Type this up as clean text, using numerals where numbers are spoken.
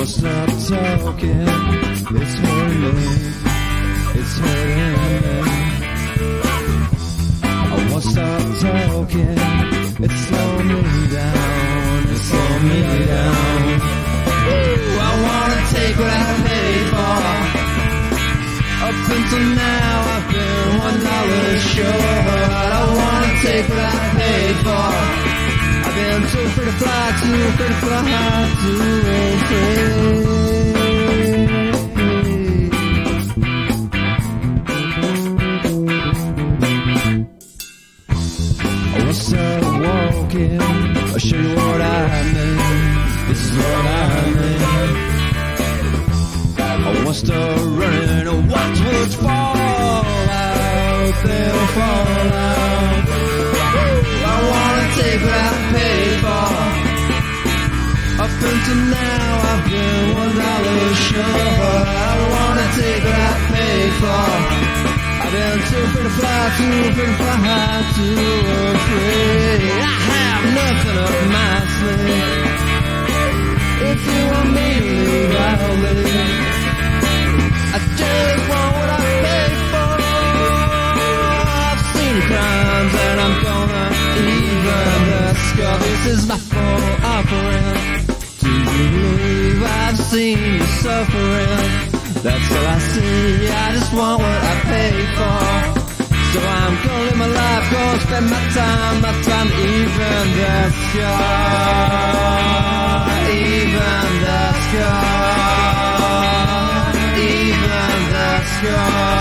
won't stop talking. It's hurting me. It's hurting me. I won't stop talking. It's slowing me down. It's slowing me down. Ooh, I wanna take what I paid for. Up until now I've been $1 short. I wanna take what I paid for. I've been too afraid to fly, too afraid to fly, too afraid. I won't stop walking. I'll show you what I mean. This is what I mean. I won't stop running. And watch what's fall out. They'll fall out. I wanna take what I paid for. Up until now I've been $1 short. I wanna take what I paid for. I've been too afraid to fly, too afraid to fly, too afraid. I have nothing up my sleeve. If you want me to leave, I'll leave. I just want what I paid for. I've seen crimes and I'm gonna even the score. This is my full offering. Do you believe I've seen you suffering? That's all I see. I just want what I paid for. So I'm gonna live my life, gonna spend my time even the score. Even the score. Even the score.